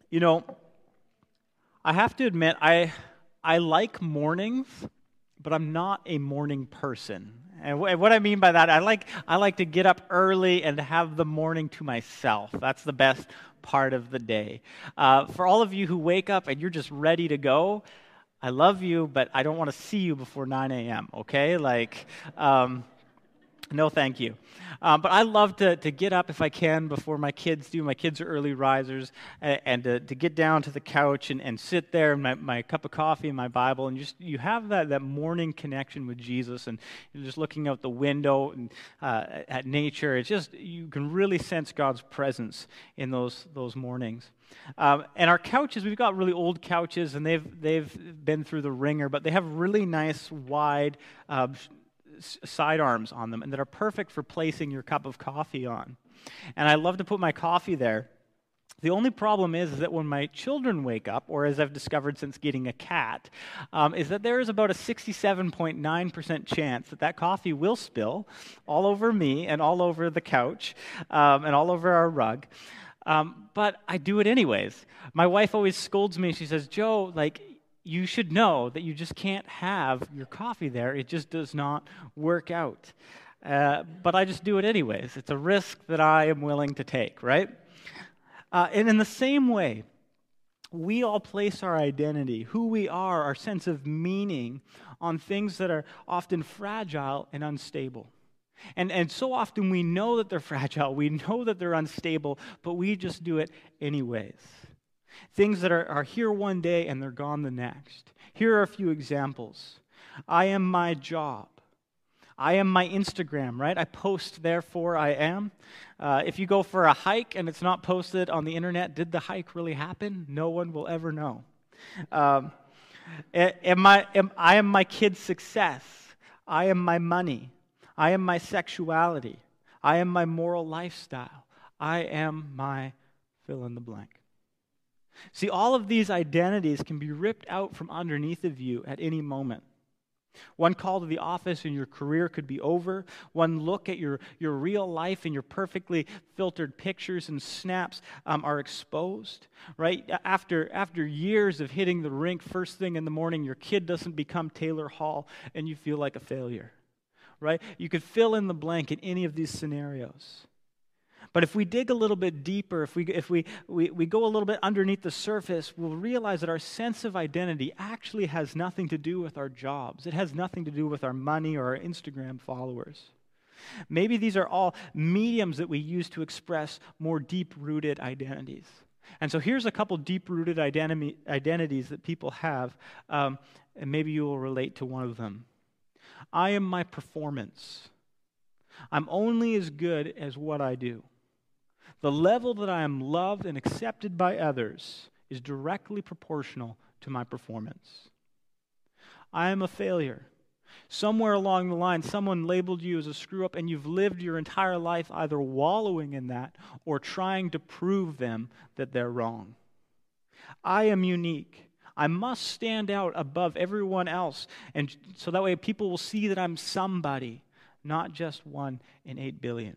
You know, I have to admit, I like mornings, but I'm not a morning person. And what I mean by that, I like to get up early and have the morning to myself. That's the best part of the day. For all of you who wake up and you're just ready to go, I love you, but I don't want to see you before 9 a.m., okay? No, thank you. But I love to get up if I can before my kids do. My kids are early risers, and to get down to the couch and sit there, my cup of coffee and my Bible, and you have that morning connection with Jesus, and you're just looking out the window and at nature. It's just, you can really sense God's presence in those mornings. And our couches, we've got really old couches, and they've been through the ringer, but they have really nice, wide sidearms on them and that are perfect for placing your cup of coffee on. And I love to put my coffee there. The only problem is that when my children wake up, or as I've discovered since getting a cat, is that there is about a 67.9% chance that coffee will spill all over me and all over the couch and all over our rug. But I do it anyways. My wife always scolds me. She says, Joe, you should know that you just can't have your coffee there. It just does not work out. But I just do it anyways. It's a risk that I am willing to take, right? And in the same way, we all place our identity, who we are, our sense of meaning, on things that are often fragile and unstable. And so often we know that they're fragile, we know that they're unstable, but we just do it anyways. Things that are here one day and they're gone the next. Here are a few examples. I am my job. I am my Instagram, right? I post, therefore I am. If you go for a hike and it's not posted on the internet, did the hike really happen? No one will ever know. I am my kid's success. I am my money. I am my sexuality. I am my moral lifestyle. I am my fill in the blank. See, all of these identities can be ripped out from underneath of you at any moment. One call to the office and your career could be over. One look at your real life and your perfectly filtered pictures and snaps are exposed, right? After years of hitting the rink first thing in the morning, your kid doesn't become Taylor Hall and you feel like a failure, right? You could fill in the blank in any of these scenarios. But if we dig a little bit deeper, if we go a little bit underneath the surface, we'll realize that our sense of identity actually has nothing to do with our jobs. It has nothing to do with our money or our Instagram followers. Maybe these are all mediums that we use to express more deep-rooted identities. And so here's a couple deep-rooted identities that people have, and maybe you will relate to one of them. I am my performance. I'm only as good as what I do. The level that I am loved and accepted by others is directly proportional to my performance. I am a failure. Somewhere along the line, someone labeled you as a screw-up, and you've lived your entire life either wallowing in that or trying to prove them that they're wrong. I am unique. I must stand out above everyone else, and so that way people will see that I'm somebody, not just 1 in 8 billion.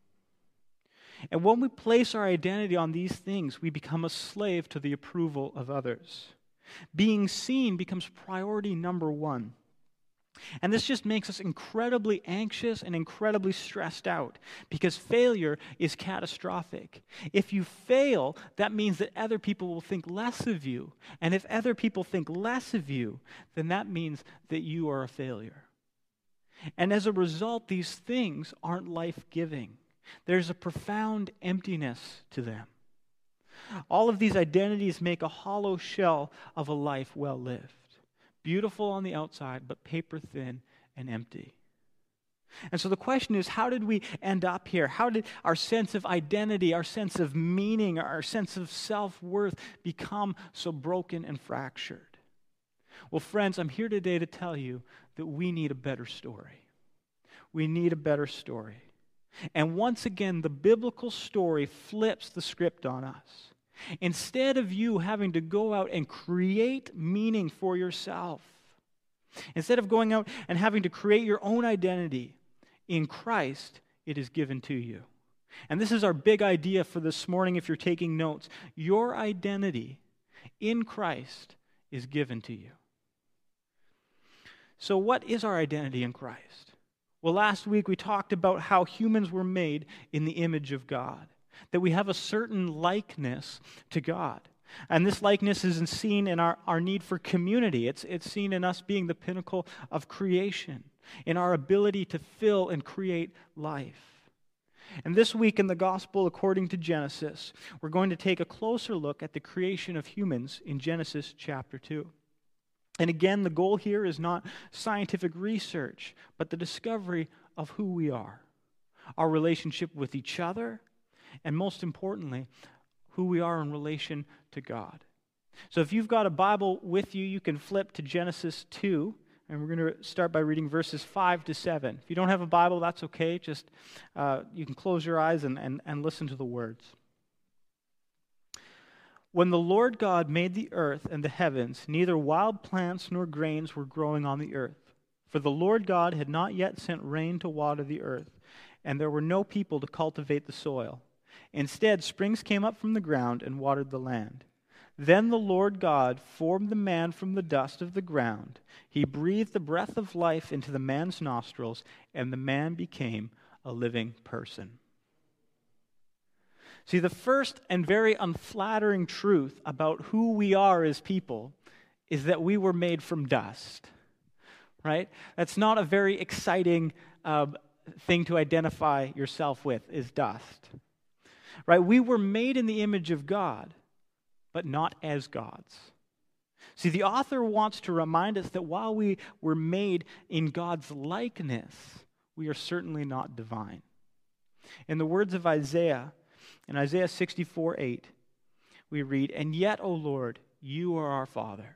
And when we place our identity on these things, we become a slave to the approval of others. Being seen becomes priority number one. And this just makes us incredibly anxious and incredibly stressed out because failure is catastrophic. If you fail, that means that other people will think less of you. And if other people think less of you, then that means that you are a failure. And as a result, these things aren't life-giving. There's a profound emptiness to them. All of these identities make a hollow shell of a life well lived. Beautiful on the outside, but paper thin and empty. And so the question is, how did we end up here? How did our sense of identity, our sense of meaning, our sense of self-worth become so broken and fractured? Well, friends, I'm here today to tell you that we need a better story. We need a better story. And once again, the biblical story flips the script on us. Instead of you having to go out and create meaning for yourself, instead of going out and having to create your own identity, in Christ, it is given to you. And this is our big idea for this morning if you're taking notes. Your identity in Christ is given to you. So what is our identity in Christ? Well, last week we talked about how humans were made in the image of God, that we have a certain likeness to God. And this likeness is seen in our need for community. It's seen in us being the pinnacle of creation, in our ability to fill and create life. And this week in the Gospel according to Genesis, we're going to take a closer look at the creation of humans in Genesis chapter 2. And again, the goal here is not scientific research, but the discovery of who we are, our relationship with each other, and most importantly, who we are in relation to God. So if you've got a Bible with you, you can flip to Genesis 2, and we're going to start by reading verses 5 to 7. If you don't have a Bible, that's okay. Just you can close your eyes and listen to the words. When the Lord God made the earth and the heavens, neither wild plants nor grains were growing on the earth, for the Lord God had not yet sent rain to water the earth, and there were no people to cultivate the soil. Instead, springs came up from the ground and watered the land. Then the Lord God formed the man from the dust of the ground. He breathed the breath of life into the man's nostrils, and the man became a living person. See, the first and very unflattering truth about who we are as people is that we were made from dust, right? That's not a very exciting thing to identify yourself with, is dust, right? We were made in the image of God, but not as gods. See, the author wants to remind us that while we were made in God's likeness, we are certainly not divine. In the words of Isaiah, in Isaiah 64:8, we read, "And yet, O Lord, you are our Father.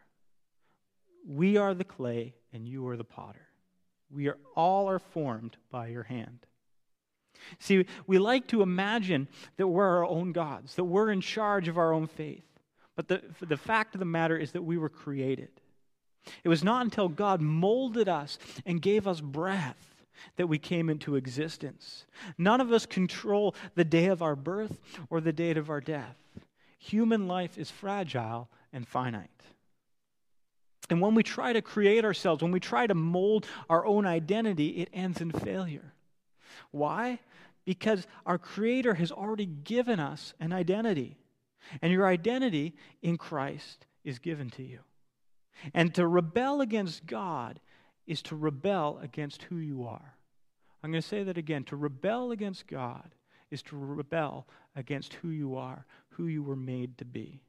We are the clay, and you are the potter. We are all formed by your hand." See, we like to imagine that we're our own gods, that we're in charge of our own faith. But the fact of the matter is that we were created. It was not until God molded us and gave us breath that we came into existence. None of us control the day of our birth or the date of our death. Human life is fragile and finite. And when we try to create ourselves, when we try to mold our own identity, it ends in failure. Why? Because our Creator has already given us an identity. And your identity in Christ is given to you. And to rebel against God is to rebel against who you are. I'm going to say that again. To rebel against God is to rebel against who you are, who you were made to be.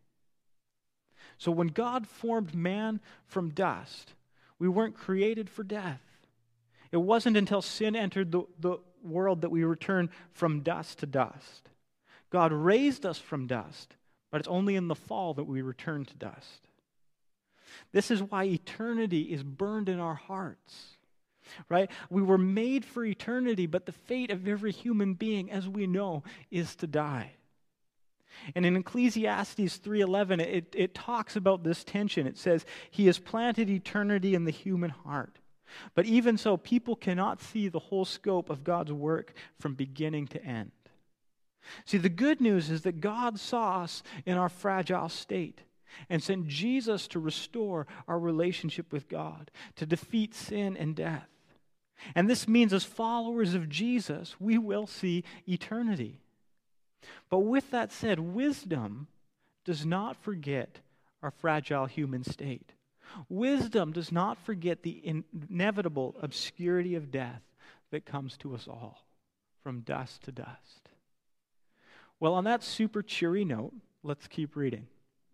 So when God formed man from dust, we weren't created for death. It wasn't until sin entered the world that we returned from dust to dust. God raised us from dust, but it's only in the fall that we return to dust. This is why eternity is burned in our hearts, right? We were made for eternity, but the fate of every human being, as we know, is to die. And in Ecclesiastes 3:11, it talks about this tension. It says, "He has planted eternity in the human heart. But even so, people cannot see the whole scope of God's work from beginning to end." See, the good news is that God saw us in our fragile state and sent Jesus to restore our relationship with God, to defeat sin and death. And this means as followers of Jesus, we will see eternity. But with that said, wisdom does not forget our fragile human state. Wisdom does not forget the inevitable obscurity of death that comes to us all, from dust to dust. Well, on that super cheery note, let's keep reading.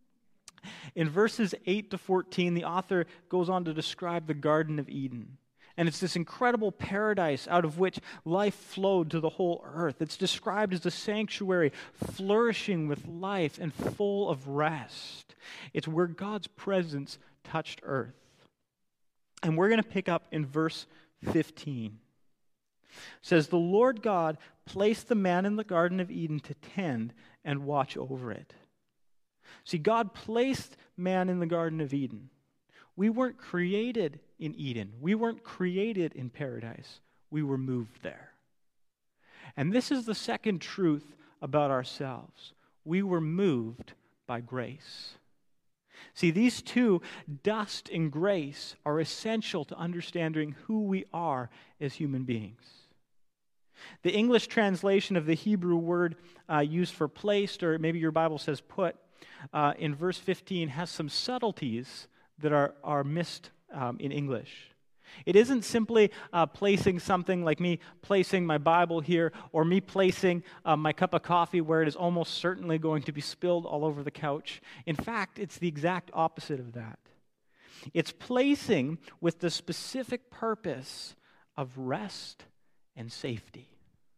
In verses 8 to 14, the author goes on to describe the Garden of Eden. And it's this incredible paradise out of which life flowed to the whole earth. It's described as a sanctuary flourishing with life and full of rest. It's where God's presence touched earth. And we're going to pick up in verse 15. It says, "The Lord God placed the man in the Garden of Eden to tend and watch over it." See, God placed man in the Garden of Eden. We weren't created in Eden. We weren't created in paradise. We were moved there. And this is the second truth about ourselves. We were moved by grace. See, these two, dust and grace, are essential to understanding who we are as human beings. The English translation of the Hebrew word used for placed, or maybe your Bible says put, in verse 15 has some subtleties that are missed in English. It isn't simply placing something like me placing my Bible here, or me placing my cup of coffee where it is almost certainly going to be spilled all over the couch. In fact, it's the exact opposite of that. It's placing with the specific purpose of rest and safety.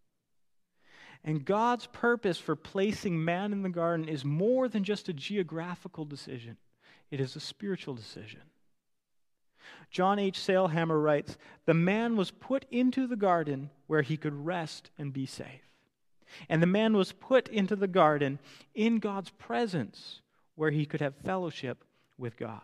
And God's purpose for placing man in the garden is more than just a geographical decision. It is a spiritual decision. John H. Sailhammer writes, "The man was put into the garden where he could rest and be safe. And the man was put into the garden in God's presence where he could have fellowship with God."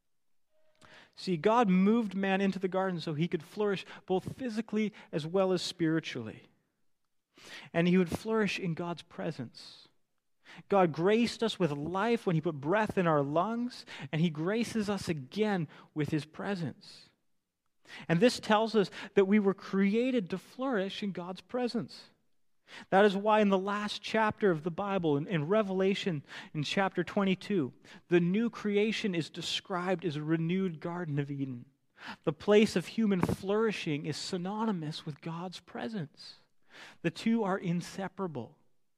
See, God moved man into the garden so he could flourish both physically as well as spiritually. And he would flourish in God's presence. God graced us with life when he put breath in our lungs, and he graces us again with his presence. And this tells us that we were created to flourish in God's presence. That is why in the last chapter of the Bible, in Revelation, in chapter 22, the new creation is described as a renewed Garden of Eden. The place of human flourishing is synonymous with God's presence. The two are inseparable.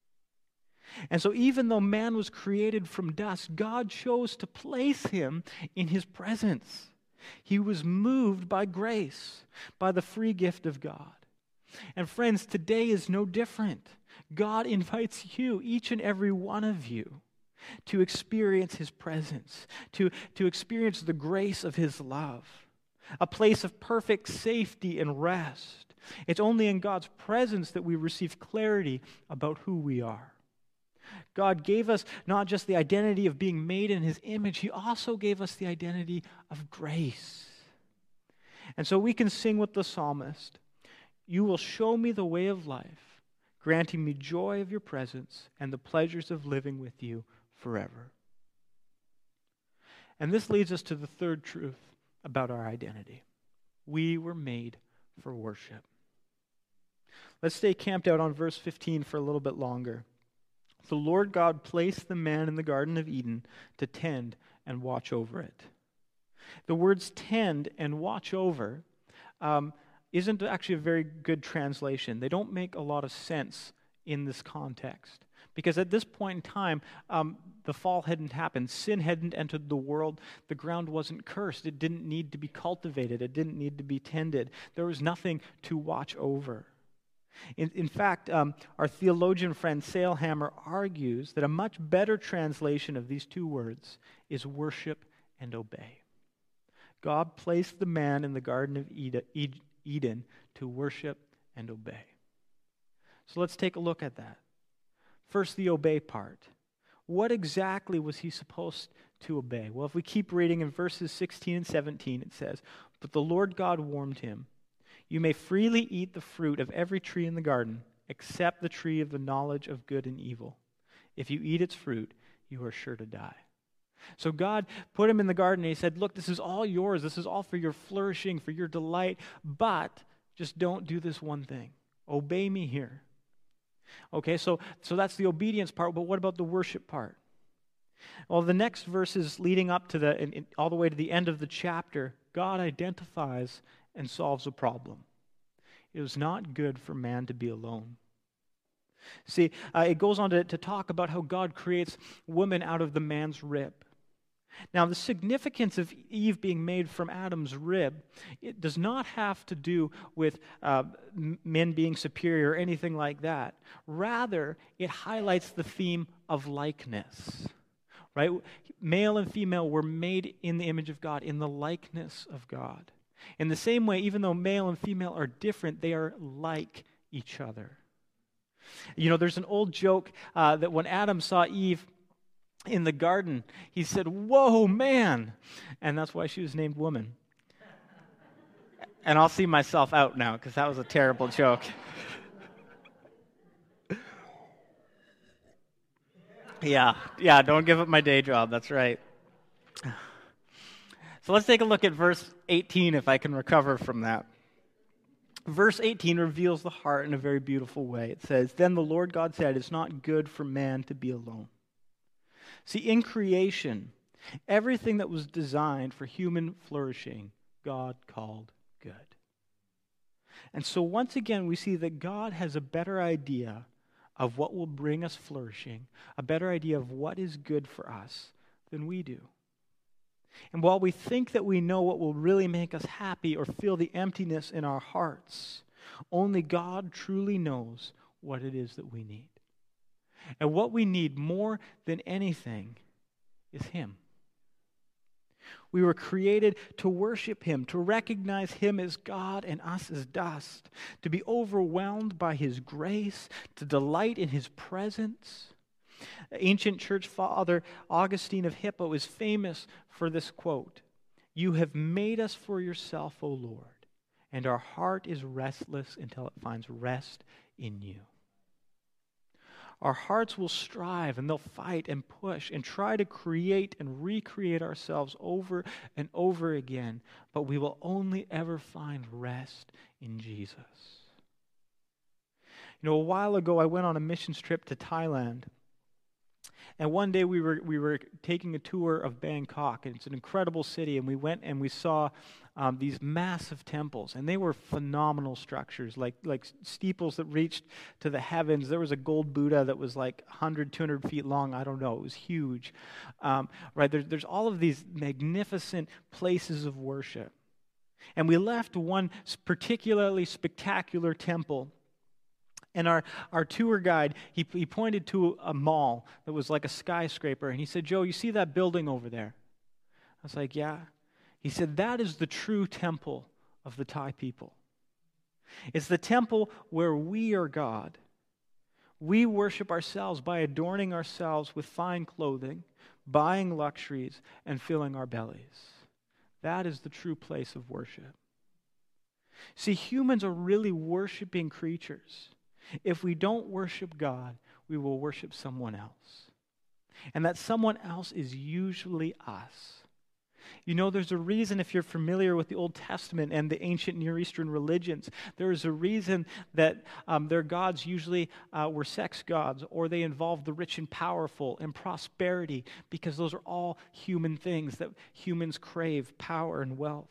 And so even though man was created from dust, God chose to place him in his presence. He was moved by grace, by the free gift of God. And friends, today is no different. God invites you, each and every one of you, to experience his presence, to experience the grace of his love, a place of perfect safety and rest. It's only in God's presence that we receive clarity about who we are. God gave us not just the identity of being made in his image, he also gave us the identity of grace. And so we can sing with the psalmist, "You will show me the way of life, granting me joy of your presence and the pleasures of living with you forever." And this leads us to the third truth about our identity. We were made for worship. Let's stay camped out on verse 15 for a little bit longer. "The Lord God placed the man in the Garden of Eden to tend and watch over it." The words tend and watch over isn't actually a very good translation. They don't make a lot of sense in this context. Because at this point in time, the fall hadn't happened. Sin hadn't entered the world. The ground wasn't cursed. It didn't need to be cultivated. It didn't need to be tended. There was nothing to watch over. In fact, our theologian friend Sailhammer argues that a much better translation of these two words is worship and obey. God placed the man in the Garden of Eden to worship and obey. So let's take a look at that. First, the obey part. What exactly was he supposed to obey? Well, if we keep reading in verses 16 and 17, it says, "But the Lord God warned him, 'You may freely eat the fruit of every tree in the garden, except the tree of the knowledge of good and evil. If you eat its fruit, you are sure to die.'" So God put him in the garden and he said, "Look, this is all yours. This is all for your flourishing, for your delight, but just don't do this one thing. Obey me here." Okay, so that's the obedience part, but what about the worship part? Well, the next verses leading up to all the way to the end of the chapter, God identifies and solves a problem. It was not good for man to be alone. See, it goes on to talk about how God creates woman out of the man's rib. Now, the significance of Eve being made from Adam's rib, it does not have to do with men being superior or anything like that. Rather, it highlights the theme of likeness, right? Male and female were made in the image of God, in the likeness of God. In the same way, even though male and female are different, they are like each other. You know, there's an old joke that when Adam saw Eve in the garden, he said, "Whoa, man!" And that's why she was named woman. And I'll see myself out now because that was a terrible joke. Yeah, don't give up my day job. That's right. So let's take a look at verse 18 if I can recover from that. Verse 18 reveals the heart in a very beautiful way. It says, "Then the Lord God said, it's not good for man to be alone." See, in creation, everything that was designed for human flourishing, God called good. And so once again, we see that God has a better idea of what will bring us flourishing, a better idea of what is good for us than we do. And while we think that we know what will really make us happy or fill the emptiness in our hearts, only God truly knows what it is that we need. And what we need more than anything is Him. We were created to worship Him, to recognize Him as God and us as dust, to be overwhelmed by His grace, to delight in His presence. Ancient church father Augustine of Hippo is famous for this quote: "You have made us for yourself, O Lord, and our heart is restless until it finds rest in you." Our hearts will strive and they'll fight and push and try to create and recreate ourselves over and over again, but we will only ever find rest in Jesus. You know, a while ago I went on a missions trip to Thailand. And one day we were taking a tour of Bangkok, and it's an incredible city, and we went and we saw these massive temples, and they were phenomenal structures, like steeples that reached to the heavens. There was a gold Buddha that was like 100, 200 feet long. I don't know. It was huge. Right? There's all of these magnificent places of worship. And we left one particularly spectacular temple. And our tour guide, he pointed to a mall that was like a skyscraper, and he said, "Joe, you see that building over there?" I was like, "Yeah." He said, "That is the true temple of the Thai people. It's the temple where we are God. We worship ourselves by adorning ourselves with fine clothing, buying luxuries, and filling our bellies. That is the true place of worship." See, humans are really worshiping creatures. If we don't worship God, we will worship someone else. And that someone else is usually us. You know, there's a reason, if you're familiar with the Old Testament and the ancient Near Eastern religions, there is a reason that their gods usually were sex gods, or they involved the rich and powerful and prosperity, because those are all human things that humans crave: power and wealth.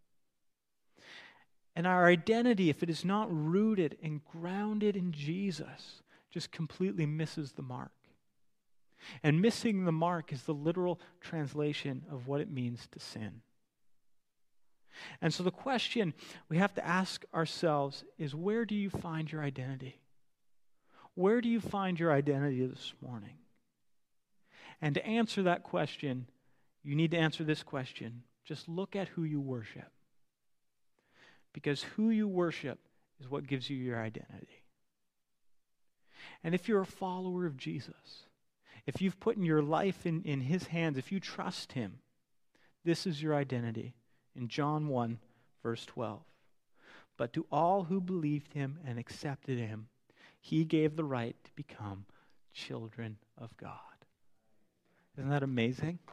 And our identity, if it is not rooted and grounded in Jesus, just completely misses the mark. And missing the mark is the literal translation of what it means to sin. And so the question we have to ask ourselves is, where do you find your identity? Where do you find your identity this morning? And to answer that question, you need to answer this question. Just look at who you worship. Because who you worship is what gives you your identity. And if you're a follower of Jesus, if you've put in your life in His hands, if you trust Him, this is your identity. In John 1, verse 12. "But to all who believed Him and accepted Him, He gave the right to become children of God." Isn't that amazing?